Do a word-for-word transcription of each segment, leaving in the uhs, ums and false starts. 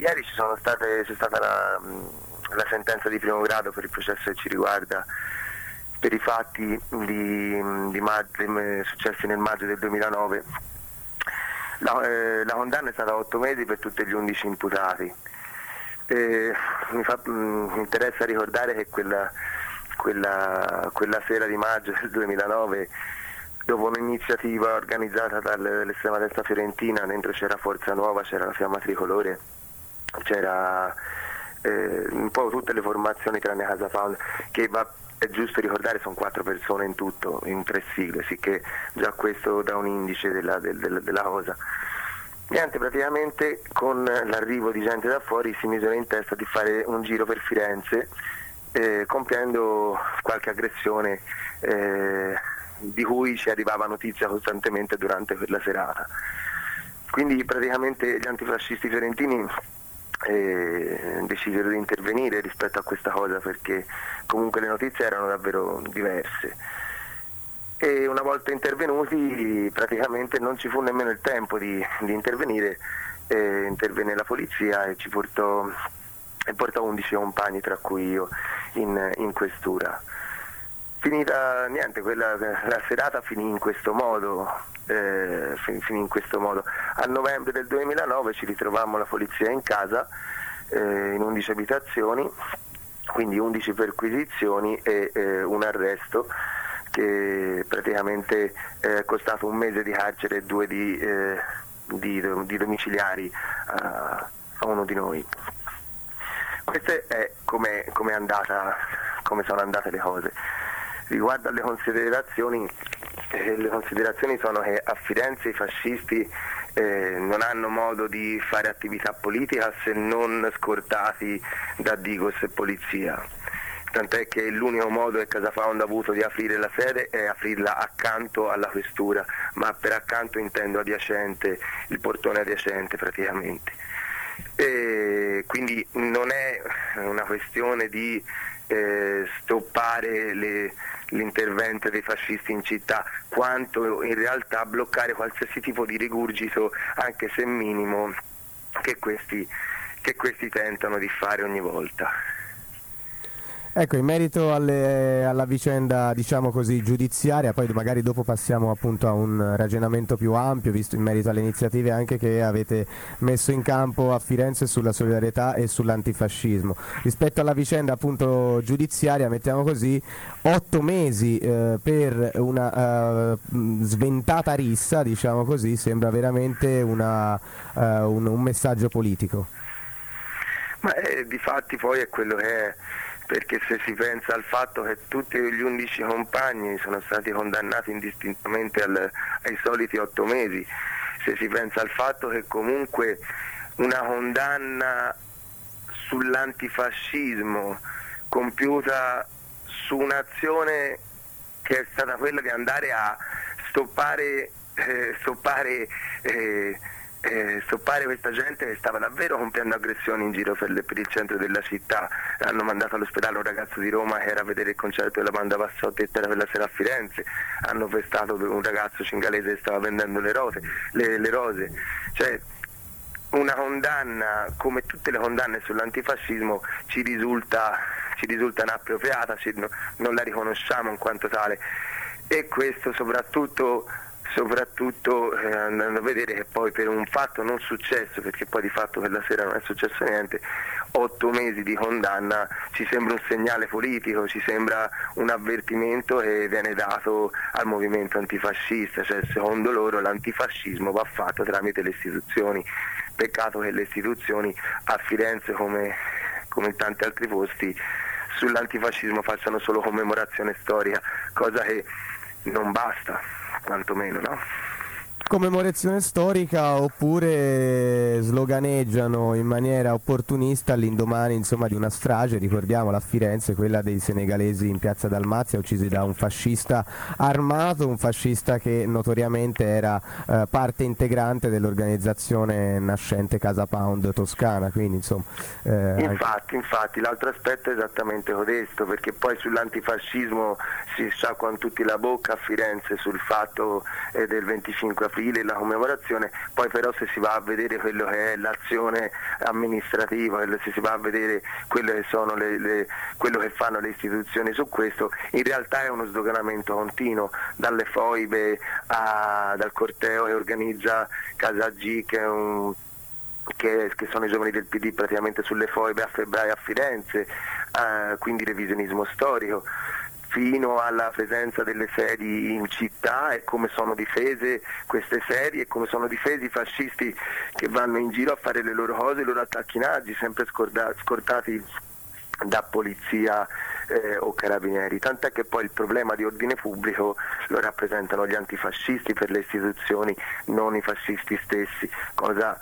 Ieri ci sono state, c'è stata la, la sentenza di primo grado per il processo che ci riguarda, per i fatti di, di maggio, successi nel maggio del duemilanove. La, eh, la condanna è stata otto mesi per tutti gli undici imputati. Eh, mi, fa, mh, mi interessa ricordare che quella, quella, quella sera di maggio del duemilanove, dopo un'iniziativa organizzata dall'estrema destra fiorentina, dentro c'era Forza Nuova, c'era la Fiamma Tricolore, c'era eh, un po' tutte le formazioni tranne Casa Pound, che va, è giusto ricordare sono quattro persone in tutto, in tre sigle, sicché già questo dà un indice della, del, del, della cosa. Niente, praticamente con l'arrivo di gente da fuori si misero in testa di fare un giro per Firenze, eh, compiendo qualche aggressione eh, di cui ci arrivava notizia costantemente durante quella serata. Quindi praticamente gli antifascisti fiorentini eh, decisero di intervenire rispetto a questa cosa, perché comunque le notizie erano davvero diverse. E una volta intervenuti praticamente non ci fu nemmeno il tempo di, di intervenire, eh, intervenne la polizia e ci portò, e portò undici compagni, tra cui io, in, in questura. Finita niente, quella, la serata finì in questo modo, eh, finì in questo modo. A novembre del duemilanove ci ritrovammo la polizia in casa, eh, in undici abitazioni, quindi undici perquisizioni e eh, un arresto che praticamente è eh, costato un mese di carcere e due di, eh, di, di domiciliari a, a uno di noi. Questa è come è andata, come sono andate le cose. Riguardo alle considerazioni, eh, le considerazioni sono che a Firenze i fascisti eh, non hanno modo di fare attività politica se non scortati da Digos e polizia. Tant'è che l'unico modo che Casa Pound ha avuto di aprire la sede è aprirla accanto alla questura, ma per accanto intendo adiacente, il portone adiacente praticamente. E quindi non è una questione di eh, stoppare le, l'intervento dei fascisti in città, quanto in realtà bloccare qualsiasi tipo di rigurgito, anche se minimo, che questi, che questi tentano di fare ogni volta. Ecco, in merito alle, alla vicenda, diciamo così, giudiziaria, poi magari dopo passiamo appunto a un ragionamento più ampio, visto in merito alle iniziative anche che avete messo in campo a Firenze sulla solidarietà e sull'antifascismo. Rispetto alla vicenda appunto giudiziaria, mettiamo così, otto mesi eh, per una uh, sventata rissa, diciamo così, sembra veramente una, uh, un, un messaggio politico. Ma eh, di fatti poi è quello che è, perché se si pensa al fatto che tutti gli undici compagni sono stati condannati indistintamente al, ai soliti otto mesi, se si pensa al fatto che comunque una condanna sull'antifascismo compiuta su un'azione che è stata quella di andare a stoppare, eh, stoppare eh, Eh, stoppare questa gente che stava davvero compiendo aggressioni in giro per, le, per il centro della città. Hanno mandato all'ospedale un ragazzo di Roma che era a vedere il concerto della banda Passotti e era quella sera a Firenze, hanno pestato un ragazzo cingalese che stava vendendo le rose, le, le rose. Cioè, una condanna come tutte le condanne sull'antifascismo ci risulta, ci risulta inappropriata, ci, no, non la riconosciamo in quanto tale, e questo soprattutto soprattutto eh, andando a vedere che poi per un fatto non successo, perché poi di fatto quella sera non è successo niente, otto mesi di condanna ci sembra un segnale politico, ci sembra un avvertimento che viene dato al movimento antifascista, cioè secondo loro l'antifascismo va fatto tramite le istituzioni. Peccato che le istituzioni a Firenze come, come in tanti altri posti sull'antifascismo facciano solo commemorazione storica, cosa che non basta, quantomeno, no? Commemorazione storica, oppure sloganeggiano in maniera opportunista all'indomani, insomma, di una strage, ricordiamola, a Firenze, quella dei senegalesi in piazza Dalmazia uccisi da un fascista armato, un fascista che notoriamente era eh, parte integrante dell'organizzazione nascente Casa Pound toscana, quindi insomma eh, infatti, infatti l'altro aspetto è esattamente questo, perché poi sull'antifascismo si sciacquano tutti la bocca a Firenze sul fatto eh, del venticinque aprile profili e la commemorazione, poi però se si va a vedere quello che è l'azione amministrativa, se si va a vedere quello che sono le, le, quello che fanno le istituzioni su questo, in realtà è uno sdoganamento continuo, dalle foibe a, dal corteo che organizza Casa G, che è un Che, che sono i giovani del P D praticamente sulle foibe a febbraio a Firenze, eh, quindi revisionismo storico, fino alla presenza delle sedi in città e come sono difese queste sedi e come sono difesi i fascisti che vanno in giro a fare le loro cose, i loro attacchinaggi, sempre scorda- scortati da polizia eh, o carabinieri, tant'è che poi il problema di ordine pubblico lo rappresentano gli antifascisti per le istituzioni, non i fascisti stessi, cosa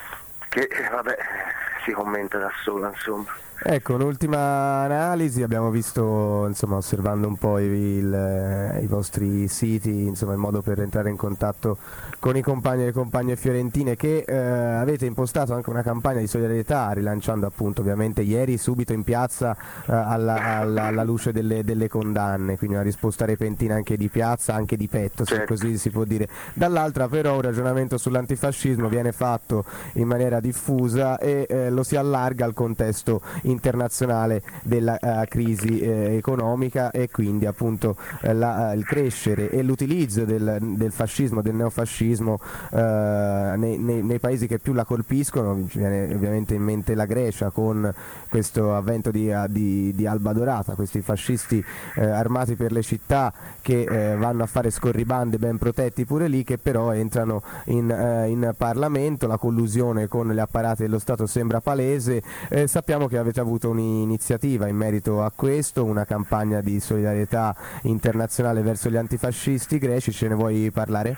che vabbè si commenta da sola, insomma. Ecco, un'ultima analisi, abbiamo visto, insomma, osservando un po' i, il, i vostri siti, insomma, il modo per entrare in contatto con i compagni e le compagne fiorentine, che eh, avete impostato anche una campagna di solidarietà, rilanciando appunto ovviamente ieri subito in piazza eh, alla, alla, alla luce delle, delle condanne, quindi una risposta repentina anche di piazza, anche di petto, se certo. così si può dire. Dall'altra però un ragionamento sull'antifascismo viene fatto in maniera diffusa e eh, lo si allarga al contesto internazionale della uh, crisi eh, economica e quindi appunto eh, la, uh, il crescere e l'utilizzo del, del fascismo, del neofascismo uh, nei, nei, nei paesi che più la colpiscono. Ci viene ovviamente in mente la Grecia con questo avvento di, uh, di, di Alba Dorata, questi fascisti uh, armati per le città che uh, vanno a fare scorribande ben protetti pure lì, che però entrano in, uh, in Parlamento, la collusione con gli apparati dello Stato sembra palese. Eh, sappiamo che avete avuto un'iniziativa in merito a questo, una campagna di solidarietà internazionale verso gli antifascisti greci, ce ne vuoi parlare?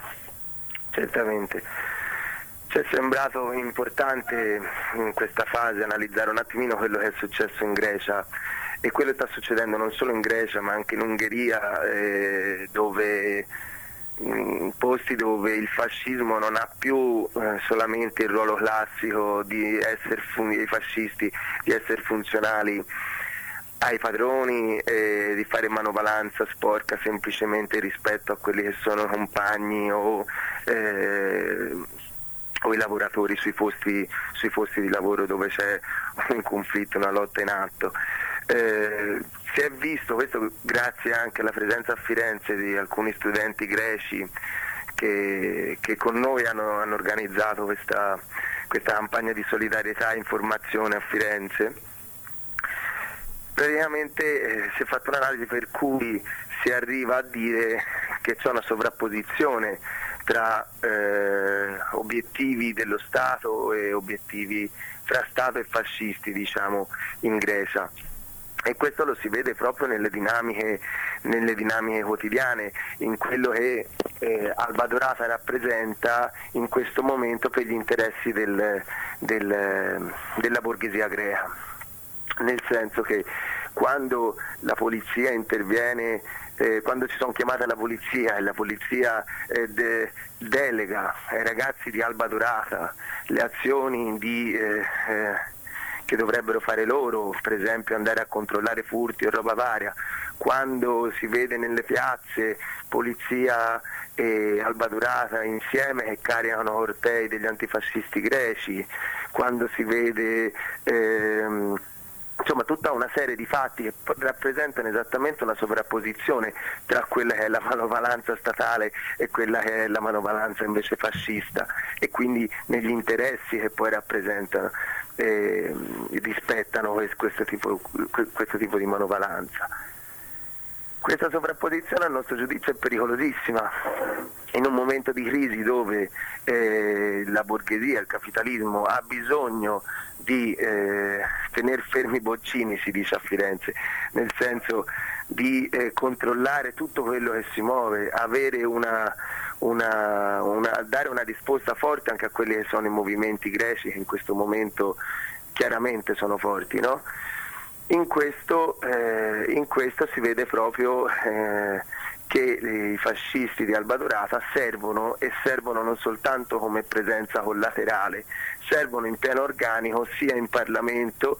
Certamente. Ci è sembrato importante in questa fase analizzare un attimino quello che è successo in Grecia e quello che sta succedendo non solo in Grecia ma anche in Ungheria, eh, dove in posti dove il fascismo non ha più eh, solamente il ruolo classico di essere fun- i fascisti di essere funzionali ai padroni e di fare manovalanza sporca semplicemente rispetto a quelli che sono compagni o, eh, o i lavoratori sui posti, sui posti di lavoro dove c'è un conflitto, una lotta in atto. Eh, si è visto questo grazie anche alla presenza a Firenze di alcuni studenti greci che, che con noi hanno, hanno organizzato questa, questa campagna di solidarietà e informazione a Firenze. Praticamente eh, si è fatta un'analisi per cui si arriva a dire che c'è una sovrapposizione tra eh, obiettivi dello Stato e obiettivi fra Stato e fascisti, diciamo, in Grecia. E questo lo si vede proprio nelle dinamiche, nelle dinamiche quotidiane, in quello che eh, Alba Dorata rappresenta in questo momento per gli interessi del, del, della borghesia greca, nel senso che quando la polizia interviene, eh, quando ci sono chiamate alla polizia e la polizia eh, de, delega ai ragazzi di Alba Dorata le azioni di... Eh, eh, che dovrebbero fare loro, per esempio andare a controllare furti o roba varia, quando si vede nelle piazze polizia e Alba Dorata insieme che caricano cortei degli antifascisti greci, quando si vede ehm, insomma tutta una serie di fatti che rappresentano esattamente una sovrapposizione tra quella che è la manovalanza statale e quella che è la manovalanza invece fascista, e quindi negli interessi che poi rappresentano eh, rispettano questo tipo, questo tipo di manovalanza. Questa sovrapposizione a nostro giudizio è pericolosissima in un momento di crisi dove eh, la borghesia, il capitalismo ha bisogno di eh, tenere fermi i boccini, si dice a Firenze, nel senso di eh, controllare tutto quello che si muove, avere una, una, una, dare una risposta forte anche a quelli che sono i movimenti greci che in questo momento chiaramente sono forti, no? In questo, eh, in questo si vede proprio eh, che i fascisti di Alba Dorata servono, e servono non soltanto come presenza collaterale, servono in pieno organico sia in Parlamento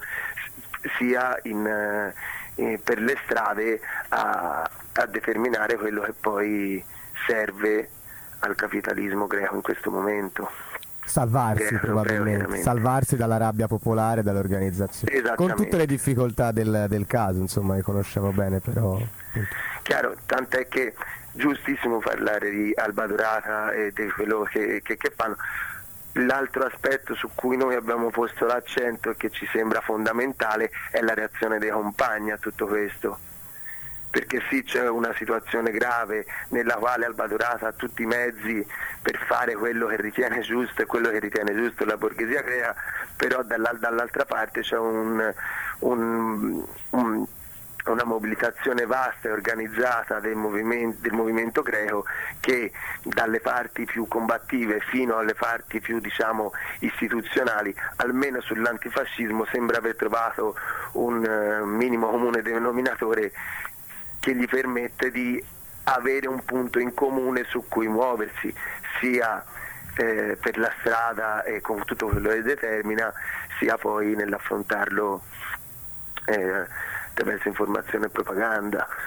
sia in, eh, per le strade a, a determinare quello che poi serve al capitalismo greco in questo momento. Salvarsi probabilmente, salvarsi dalla rabbia popolare, dall'organizzazione, con tutte le difficoltà del, del caso, insomma, che conosciamo bene, però appunto. Chiaro, tant'è che giustissimo parlare di Alba Dorata e di quello che, che, che fanno. L'altro aspetto su cui noi abbiamo posto l'accento e che ci sembra fondamentale è la reazione dei compagni a tutto questo, perché sì, c'è una situazione grave nella quale Alba Dorata ha tutti i mezzi per fare quello che ritiene giusto e quello che ritiene giusto la borghesia greca, però dall'altra parte c'è un, un, un una mobilitazione vasta e organizzata del movimento, del movimento greco, che dalle parti più combattive fino alle parti più, diciamo, istituzionali, almeno sull'antifascismo, sembra aver trovato un uh, minimo comune denominatore che gli permette di avere un punto in comune su cui muoversi, sia eh, per la strada e con tutto quello che determina, sia poi nell'affrontarlo eh, attraverso informazione e propaganda.